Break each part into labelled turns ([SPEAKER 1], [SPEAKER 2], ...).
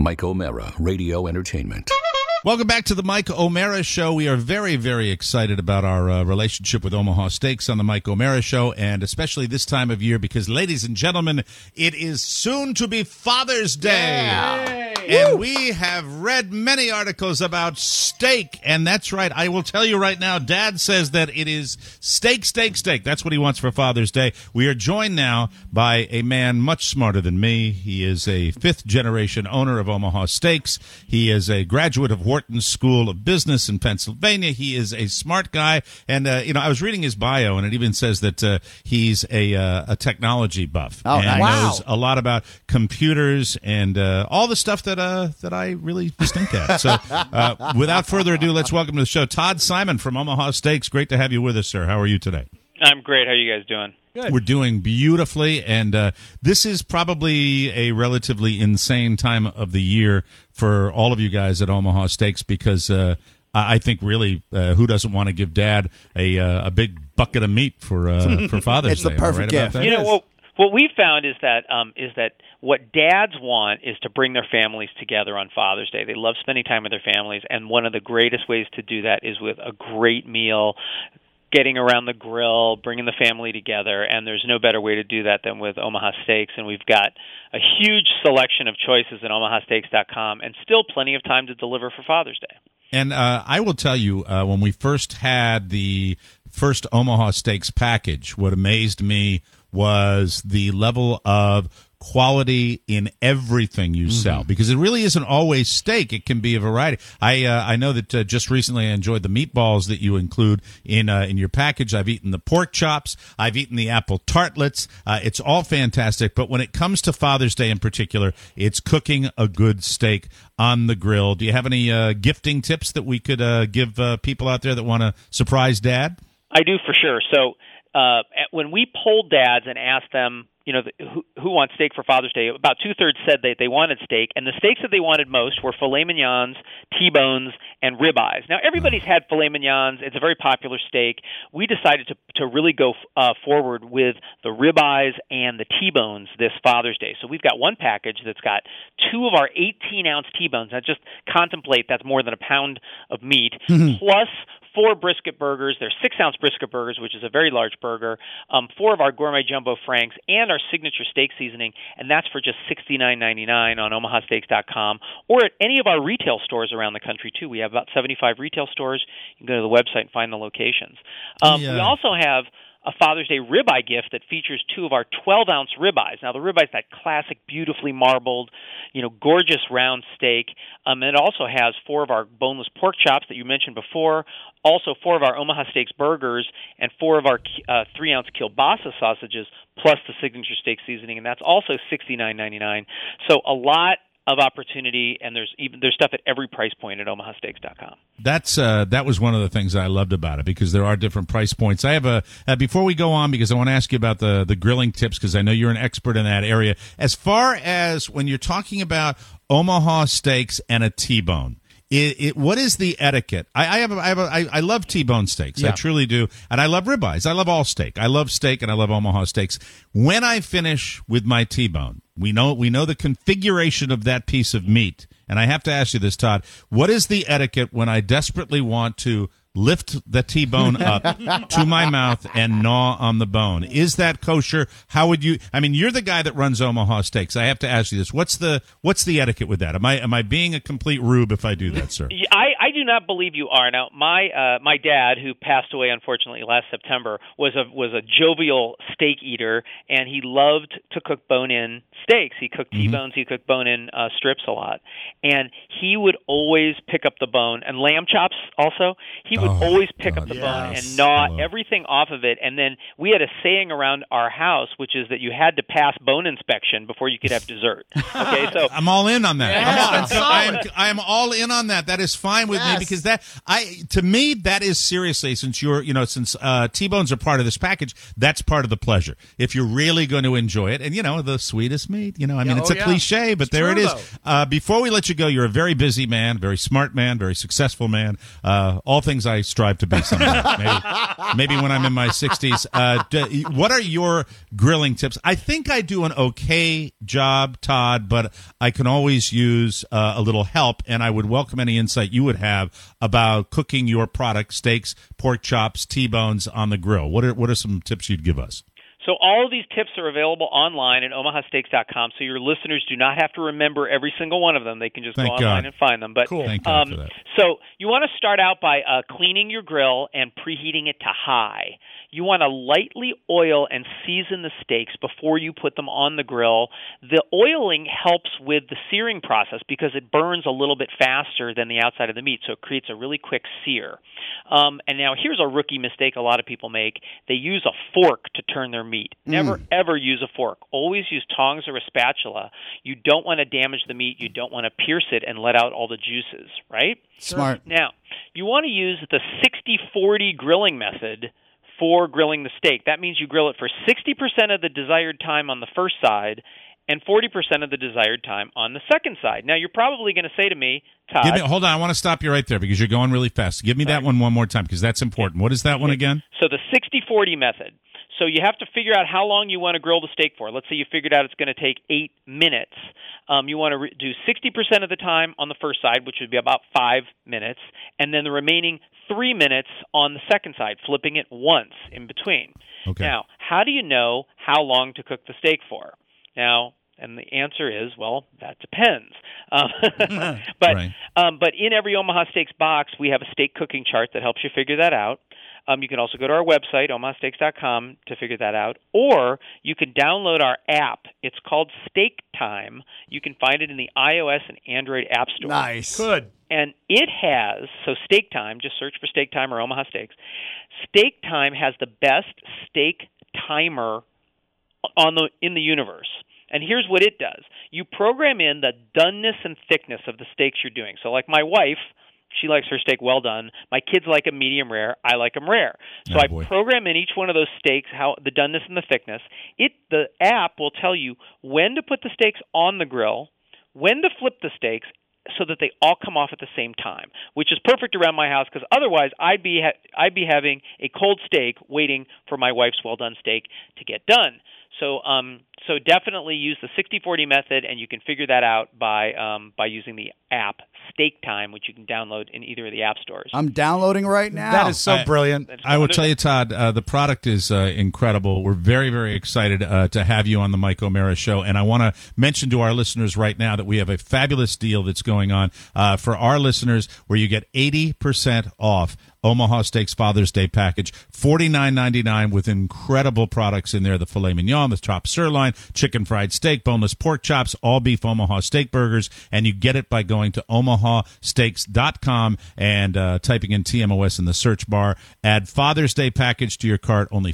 [SPEAKER 1] Mike O'Mara, Radio Entertainment.
[SPEAKER 2] Welcome back to the Mike O'Mara Show. We are very, very excited about our relationship with Omaha Steaks on the Mike O'Mara Show, and especially this time of year because, ladies and gentlemen, it is soon to be Father's Day.
[SPEAKER 3] Yay.
[SPEAKER 2] And we have read many articles about steak, and that's right. I will tell you right now, Dad says that it is steak, steak, steak. That's what he wants for Father's Day. We are joined now by a man much smarter than me. He is a fifth-generation owner of Omaha Steaks. He is a graduate of Wharton School of Business in Pennsylvania. He is a smart guy, and I was reading his bio, and it even says that he's a technology buff and knows a lot about computers and all the stuff that I really stink at. So, without further ado, let's welcome to the show Todd Simon from Omaha Steaks. Great to have you with us, sir. How are you today?
[SPEAKER 4] I'm great. How are you guys doing?
[SPEAKER 2] Good. We're doing beautifully, and this is probably a relatively insane time of the year for all of you guys at Omaha Steaks because I think really who doesn't want to give Dad a big bucket of meat for Father's Day?
[SPEAKER 3] It's the perfect gift.
[SPEAKER 4] You know what we found is that what dads want is to bring their families together on Father's Day. They love spending time with their families, and one of the greatest ways to do that is with a great meal, getting around the grill, bringing the family together, and there's no better way to do that than with Omaha Steaks, and we've got a huge selection of choices at omahasteaks.com and still plenty of time to deliver for Father's Day.
[SPEAKER 2] And I will tell you, when we first had the first Omaha Steaks package, what amazed me was the level of quality in everything you sell, because it really isn't always steak. It can be a variety. I know that just recently I enjoyed the meatballs that you include in your package. I've eaten the pork chops. I've eaten the apple tartlets. It's all fantastic. But when it comes to Father's Day in particular, it's cooking a good steak on the grill. Do you have any gifting tips that we could give people out there that want to surprise Dad?
[SPEAKER 4] I do, for sure. So when we polled dads and asked them, who wants steak for Father's Day, about two-thirds said that they wanted steak, and the steaks that they wanted most were filet mignons, T-bones, and ribeyes. Now, everybody's had filet mignons. It's a very popular steak. We decided to really go forward with the ribeyes and the T-bones this Father's Day. So we've got one package that's got 2 of our 18-ounce T-bones. Now, just contemplate that's more than a pound of meat, plus 4 brisket burgers. They're 6-ounce brisket burgers, which is a very large burger, 4 of our gourmet jumbo franks, and our signature steak seasoning, and that's for just $69.99 on omahasteaks.com or at any of our retail stores around the country, too. We have about 75 retail stores. You can go to the website and find the locations. We also have a Father's Day ribeye gift that features 2 of our 12-ounce ribeyes. Now, the ribeye is that classic, beautifully marbled, gorgeous round steak. And it also has 4 of our boneless pork chops that you mentioned before, also 4 of our Omaha Steaks burgers, and 4 of our 3-ounce kielbasa sausages, plus the signature steak seasoning, and that's also $69.99. So a lot of opportunity, and there's stuff at every price point at omahasteaks.com.
[SPEAKER 2] That was one of the things I loved about it, because there are different price points. I have before we go on, because I want to ask you about the grilling tips, because I know you're an expert in that area. As far as when you're talking about Omaha Steaks and a T-bone, what is the etiquette? I love T-bone steaks. Yeah. I truly do. And I love ribeyes. I love all steak. I love steak, and I love Omaha Steaks. When I finish with my T-bone, we know the configuration of that piece of meat. And I have to ask you this, Todd. What is the etiquette when I desperately want to lift the T-bone up to my mouth and gnaw on the bone? Is that kosher? How would you? I mean, you're the guy that runs Omaha Steaks. I have to ask you this: what's the etiquette with that? Am I being a complete rube if I do that, sir?
[SPEAKER 4] I do not believe you are. Now, my dad, who passed away unfortunately last September, was a jovial steak eater, and he loved to cook bone-in steaks. He cooked T-bones. He cooked bone-in strips a lot, and he would always pick up the bone, and lamb chops also. He would always pick up the bone and gnaw everything off of it. And then we had a saying around our house, which is that you had to pass bone inspection before you could have dessert. Okay, so
[SPEAKER 2] I'm all in on that.
[SPEAKER 3] Yeah,
[SPEAKER 2] I am all in on that. That is fine with me, because to me that is seriously, since since T-bones are part of this package, that's part of the pleasure. If you're really going to enjoy it, and the sweetest meat, it's a cliche, but there it is. Before we let you go, you're a very busy man, very smart man, very successful man. All things I strive to be someday. maybe when I'm in my 60s. What are your grilling tips? I think I do an okay job, Todd, but I can always use a little help, and I would welcome any insight you would have about cooking your product, steaks, pork chops, T-bones on the grill. What are some tips you'd give us?
[SPEAKER 4] So all of these tips are available online at omahasteaks.com, so your listeners do not have to remember every single one of them. They can just go online and find them. But
[SPEAKER 2] cool. Thank God for that.
[SPEAKER 4] So you want to start out by cleaning your grill and preheating it to high. You want to lightly oil and season the steaks before you put them on the grill. The oiling helps with the searing process because it burns a little bit faster than the outside of the meat, so it creates a really quick sear. And now here's a rookie mistake a lot of people make. They use a fork to turn their meat. Never, ever use a fork. Always use tongs or a spatula. You don't want to damage the meat. You don't want to pierce it and let out all the juices, right?
[SPEAKER 5] Smart.
[SPEAKER 4] Now, you want to use the 60-40 grilling method for grilling the steak. That means you grill it for 60% of the desired time on the first side and 40% of the desired time on the second side. Now, you're probably going to say to me, Todd...
[SPEAKER 2] hold on, I want to stop you right there because you're going really fast. Give me that one more time because that's important. What is that one again?
[SPEAKER 4] So the 60-40 method. So you have to figure out how long you want to grill the steak for. Let's say you figured out it's going to take 8 minutes. You want to do 60% of the time on the first side, which would be about 5 minutes, and then the remaining 3 minutes on the second side, flipping it once in between.
[SPEAKER 2] Okay.
[SPEAKER 4] Now, how do you know how long to cook the steak for? Now, and the answer is, well, that depends. But in every Omaha Steaks box, we have a steak cooking chart that helps you figure that out. You can also go to our website, omahasteaks.com, to figure that out. Or you can download our app. It's called Steak Time. You can find it in the iOS and Android app store.
[SPEAKER 5] Nice.
[SPEAKER 6] Good.
[SPEAKER 4] And it has, so Steak Time, just search for Steak Time or Omaha Steaks. Steak Time has the best steak timer in the universe. And here's what it does. You program in the doneness and thickness of the steaks you're doing. So like my wife, she likes her steak well done. My kids like them medium rare. I like them rare. So I program in each one of those steaks how the doneness and the thickness. The app will tell you when to put the steaks on the grill, when to flip the steaks, so that they all come off at the same time, which is perfect around my house because otherwise I'd be having a cold steak waiting for my wife's well done steak to get done. So definitely use the 60-40 method, and you can figure that out by using the app Steak Time, which you can download in either of the app stores.
[SPEAKER 5] I'm downloading right now.
[SPEAKER 6] That is so brilliant.
[SPEAKER 2] I will tell you, Todd, the product is incredible. We're very, very excited to have you on the Mike O'Meara Show, and I want to mention to our listeners right now that we have a fabulous deal that's going on for our listeners where you get 80% off Omaha Steaks Father's Day package, $49.99 with incredible products in there, the filet mignon, the chopped sirloin, chicken fried steak, boneless pork chops, all beef Omaha steak burgers, and you get it by going to omahasteaks.com and typing in TMOS in the search bar. Add Father's Day package to your cart, only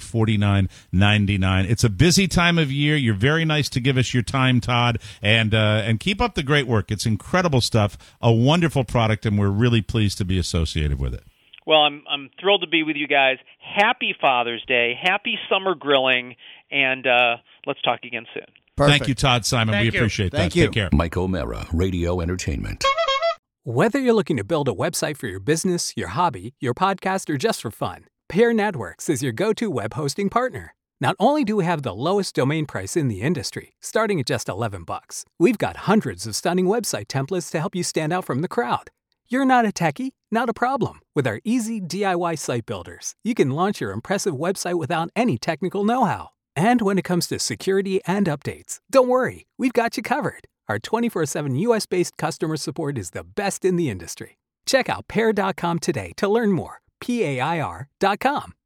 [SPEAKER 2] $49.99. It's a busy time of year. You're very nice to give us your time, Todd, and keep up the great work. It's incredible stuff, a wonderful product, and we're really pleased to be associated with it.
[SPEAKER 4] Well, I'm thrilled to be with you guys. Happy Father's Day. Happy summer grilling. And let's talk again soon.
[SPEAKER 5] Perfect.
[SPEAKER 2] Thank you, Todd Simon. We appreciate that.
[SPEAKER 5] Thank you.
[SPEAKER 2] Take care.
[SPEAKER 1] Mike O'Meara, Radio Entertainment.
[SPEAKER 3] Whether you're looking to build a website for your business, your hobby, your podcast, or just for fun, Pair Networks is your go-to web hosting partner. Not only do we have the lowest domain price in the industry, starting at just $11, we've got hundreds of stunning website templates to help you stand out from the crowd. You're not a techie? Not a problem. With our easy DIY site builders, you can launch your impressive website without any technical know-how. And when it comes to security and updates, don't worry, we've got you covered. Our 24/7 US-based customer support is the best in the industry. Check out Pair.com today to learn more. PAIR.com.